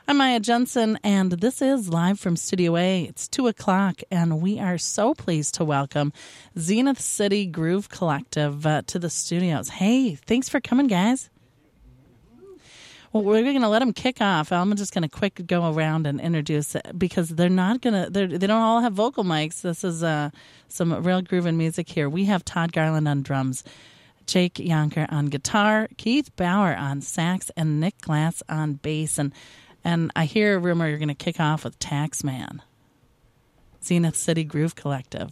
I'm Maya Jensen, and this is Live from Studio A. It's 2 o'clock, and we are so pleased to welcome Zenith City Groove Collective to the studios. Hey, thanks for coming, guys. Well, we're going to let them kick off. I'm just going to quick go around and introduce it because they're not going to, they don't all have vocal mics. This is some real grooving music here. We have Todd Garland on drums, Jake Yonker on guitar, Keith Bauer on sax, and Nick Glass on bass. And I hear a rumor you're going to kick off with Taxman. Zenith City Groove Collective.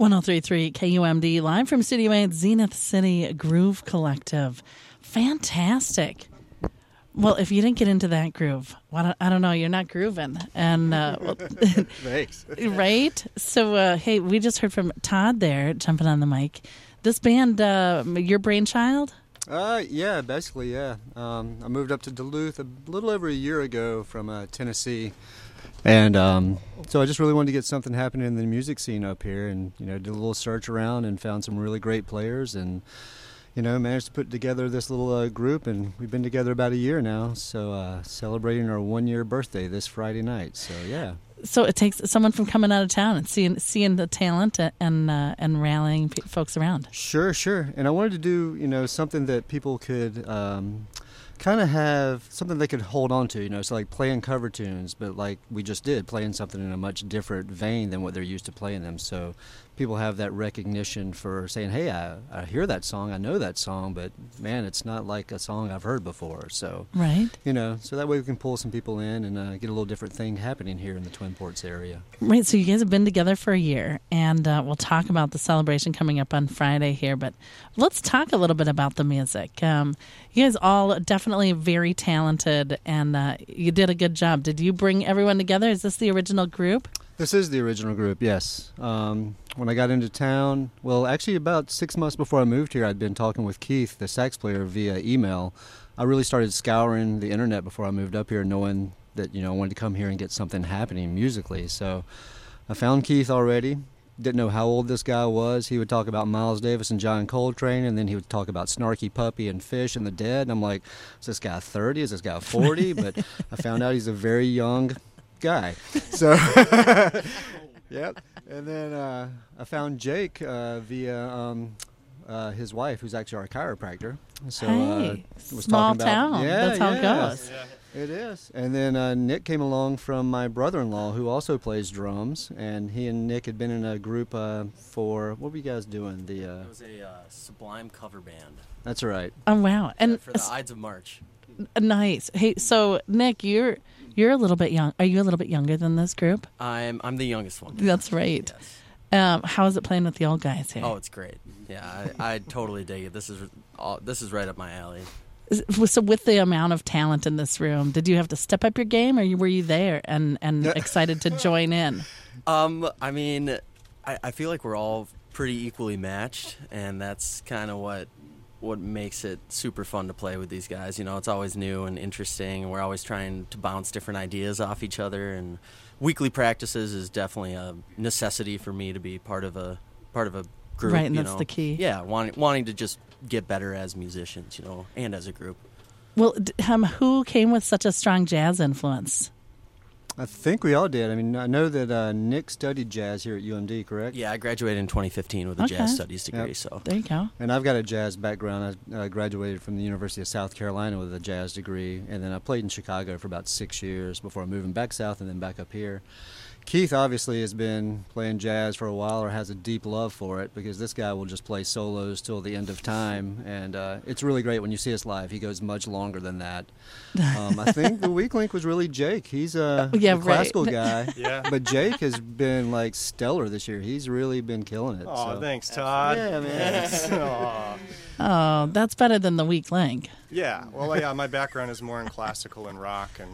103.3 KUMD, live from Studio A at Zenith City Groove Collective. Fantastic. Well, if you didn't get into that groove, well, I don't know, you're not grooving. And Thanks. Right? So, hey, we just heard from Todd there, jumping on the mic. This band, your brainchild? Yeah, basically, yeah. I moved up to Duluth a little over a year ago from Tennessee. And so I just really wanted to get something happening in the music scene up here, and did a little search around and found some really great players, and managed to put together this little group, and we've been together about a year now. So celebrating our 1-year birthday this Friday night. So yeah. So it takes someone from coming out of town and seeing the talent and rallying folks around. Sure. And I wanted to do something that people could kind of have something they could hold on to, so like playing cover tunes, but like we just did, playing something in a much different vein than what they're used to playing them. So people have that recognition for saying, hey, I hear that song, I know that song, but man, it's not like a song I've heard before. So right, so that way we can pull some people in and get a little different thing happening here in the Twin Ports area. Right. So you guys have been together for a year, and we'll talk about the celebration coming up on Friday here. But let's talk a little bit about the music. You guys all definitely very talented, and you did a good job. Did you bring everyone together? Is this the original group? This is the original group, yes. When I got into town, well, actually about 6 months before I moved here, I'd been talking with Keith, the sax player, via email. I really started scouring the internet before I moved up here, knowing that, I wanted to come here and get something happening musically. So I found Keith already. Didn't know how old this guy was. He would talk about Miles Davis and John Coltrane, and then he would talk about Snarky Puppy and Fish and the Dead. And I'm like, is this guy 30? Is this guy 40? But I found out he's a very young guy. So, yep. And then I found Jake via his wife, who's actually our chiropractor. So hey, was small talking about, town. Yeah, that's how it goes. Yeah. It is. And then Nick came along from my brother-in-law, who also plays drums, and he and Nick had been in a group for, what were you guys doing? It was a Sublime cover band. That's right. Oh, wow. And for the Ides of March. Nice. Hey, so Nick, you're a little bit young. Are you a little bit younger than this group? I'm the youngest one. That's right. Yes. How is it playing with the old guys here? Oh, it's great. Yeah, I totally dig it. This is right up my alley. So with the amount of talent in this room, did you have to step up your game, or were you there and excited to join in? I mean, I feel like we're all pretty equally matched, and that's kind of what makes it super fun to play with these guys. It's always new and interesting, and we're always trying to bounce different ideas off each other, and weekly practices is definitely a necessity for me to be part of a group. Right, and that's the key. Yeah, wanting to just get better as musicians, and as a group. Well, who came with such a strong jazz influence? I think we all did. I mean, I know that Nick studied jazz here at UMD, correct? Yeah, I graduated in 2015 with a jazz studies degree. Yep. So there you go. And I've got a jazz background. I graduated from the University of South Carolina with a jazz degree, and then I played in Chicago for about 6 years before moving back south and then back up here. Keith obviously has been playing jazz for a while, or has a deep love for it, because this guy will just play solos till the end of time, and it's really great when you see us live. He goes much longer than that. I think the weak link was really Jake. He's a classical guy, but Jake has been like stellar this year. He's really been killing it. Oh, thanks, Todd. Yeah, man. Oh, that's better than the weak link. Yeah, well, yeah, my background is more in classical and rock, and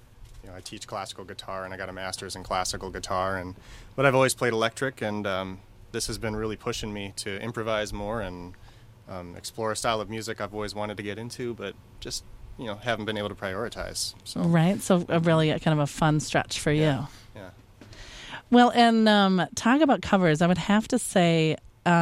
I teach classical guitar, and I got a master's in classical guitar, but I've always played electric, and this has been really pushing me to improvise more and explore a style of music I've always wanted to get into, but just haven't been able to prioritize. So. Right, so really kind of a fun stretch for you. Yeah. Well, and talk about covers. I would have to say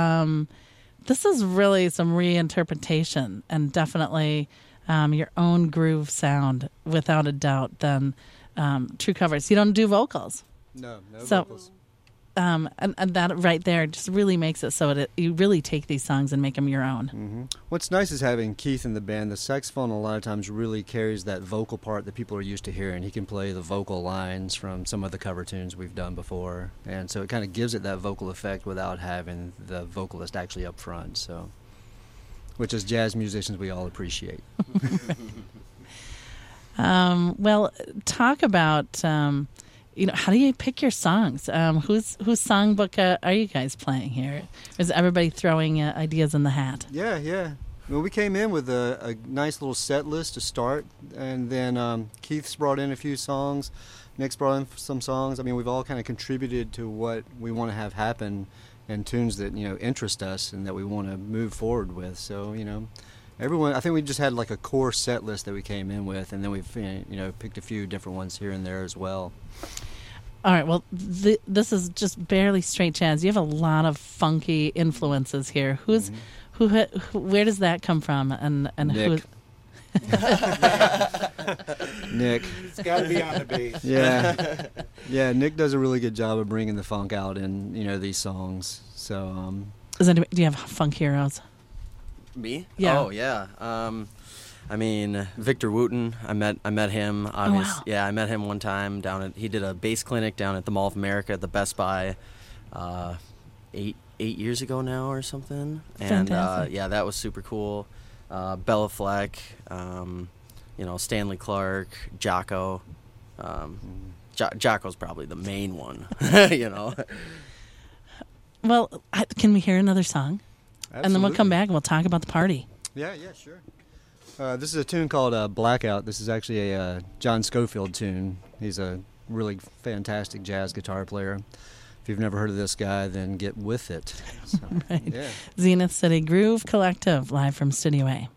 this is really some reinterpretation, and definitely your own groove sound, without a doubt, than true covers. You don't do vocals. No so, vocals. And that right there just really makes it so that you really take these songs and make them your own. Mm-hmm. What's nice is having Keith in the band. The saxophone a lot of times really carries that vocal part that people are used to hearing. He can play the vocal lines from some of the cover tunes we've done before, and so it kind of gives it that vocal effect without having the vocalist actually up front. So, which as jazz musicians we all appreciate. Well, talk about how do you pick your songs? Whose songbook are you guys playing here? Is everybody throwing ideas in the hat? Yeah. Well, we came in with a nice little set list to start, and then Keith's brought in a few songs, Nick's brought in some songs. I mean, we've all kind of contributed to what we want to have happen, and tunes that interest us and that we want to move forward with. So everyone, I think we just had like a core set list that we came in with, and then we've picked a few different ones here and there as well. All right, well, this is just barely straight jazz. You have a lot of funky influences here. Where does that come from? And Nick. Nick. It's got to be on the bass. Yeah. Nick does a really good job of bringing the funk out in these songs. So, do you have funk heroes? Me? Yeah. Oh yeah. I mean, Victor Wooten. I met him. Obviously, wow. Yeah, I met him one time he did a bass clinic down at the Mall of America at the Best Buy, 8 years ago now or something. And Fantastic. that was super cool. Bella Fleck, Stanley Clark, Jocko. Jocko's probably the main one. Well, can we hear another song? absolutely. And then we'll come back and we'll talk about the party. Yeah, sure. This is a tune called Blackout. This is actually a John Scofield tune. He's a really fantastic jazz guitar player. If you've never heard of this guy, then get with it. So, Right. Yeah. Zenith City Groove Collective, live from Studio A.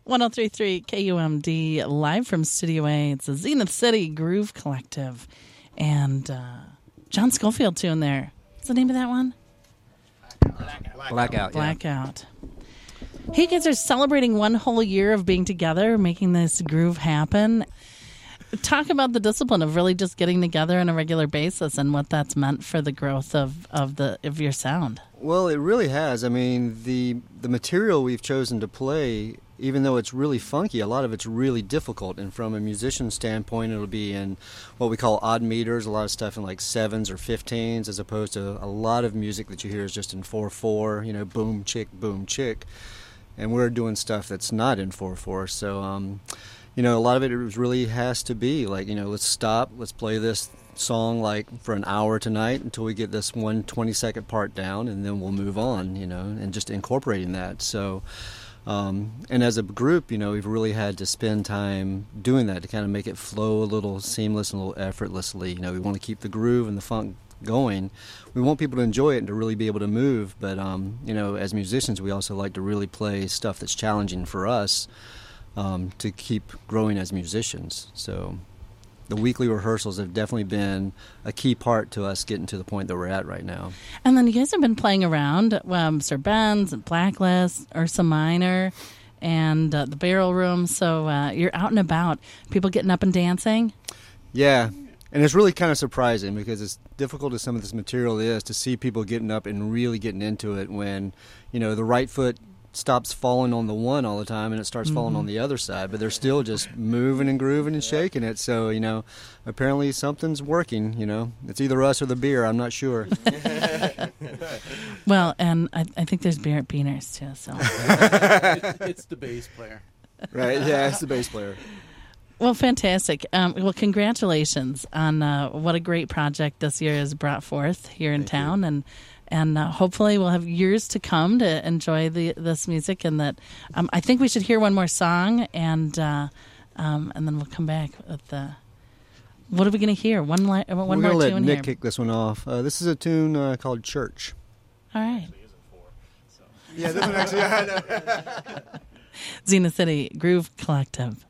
1033 KUMD, live from Studio A. It's the Zenith City Groove Collective. And John Schofield tune there. What's the name of that one? Blackout. Blackout. Hey, you guys are celebrating one whole year of being together, making this groove happen. Talk about the discipline of really just getting together on a regular basis and what that's meant for the growth of your sound. Well, it really has. I mean, the material we've chosen to play, even though it's really funky, a lot of it's really difficult. And from a musician standpoint, it'll be in what we call odd meters, a lot of stuff in like 7s or 15s, as opposed to a lot of music that you hear is just in 4/4, boom, chick. And we're doing stuff that's not in 4/4. So, a lot of it really has to be like, let's stop, let's play this song like for an hour tonight until we get this 1 20-second part down, and then we'll move on, and just incorporating that. So, and as a group, we've really had to spend time doing that to kind of make it flow a little seamless and a little effortlessly. We want to keep the groove and the funk going. We want people to enjoy it and to really be able to move, but as musicians, we also like to really play stuff that's challenging for us to keep growing as musicians. So the weekly rehearsals have definitely been a key part to us getting to the point that we're at right now. And then you guys have been playing around Sir Ben's and Blacklist, Ursa Minor, and the Barrel Room. So you're out and about. People getting up and dancing? Yeah. And it's really kind of surprising because as difficult as some of this material is, to see people getting up and really getting into it when, the right foot stops falling on the one all the time and it starts falling on the other side, but they're still just moving and grooving and shaking it. So, apparently something's working, It's either us or the beer, I'm not sure. Well, and I think there's beer at Beaners too, so. It's the bass player. Right, yeah, it's the bass player. Well, fantastic. Well, congratulations on what a great project this year has brought forth here in town, and hopefully we'll have years to come to enjoy this music. And that I think we should hear one more song, and then we'll come back with what are we going to hear? One more tune here. We're going to let Nick kick this one off. This is a tune called Church. All right. Yeah, this one actually. I know. Zenith City Groove Collective.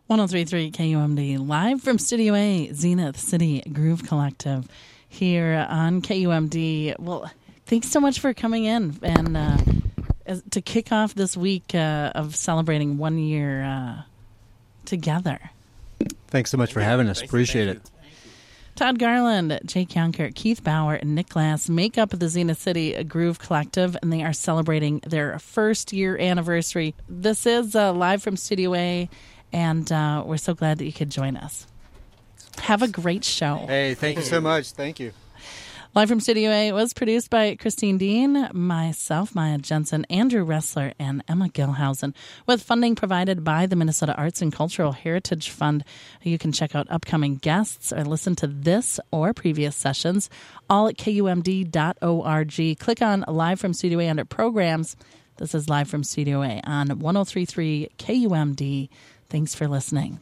103.3 KUMD, live from Studio A, Zenith City Groove Collective here on KUMD. Well, thanks so much for coming in and to kick off this week of celebrating 1 year together. Thanks so much for having us. Appreciate it. Todd Garland, Jake Younker, Keith Bauer, and Nick Glass make up the Zenith City Groove Collective, and they are celebrating their first year anniversary. This is live from Studio A, and we're so glad that you could join us. Have a great show. Hey, thank you so much. Thank you. Live from Studio A was produced by Christine Dean, myself, Maya Jensen, Andrew Ressler, and Emma Gilhausen, with funding provided by the Minnesota Arts and Cultural Heritage Fund. You can check out upcoming guests or listen to this or previous sessions, all at kumd.org. Click on Live from Studio A under Programs. This is Live from Studio A on 103.3 KUMD. Thanks for listening.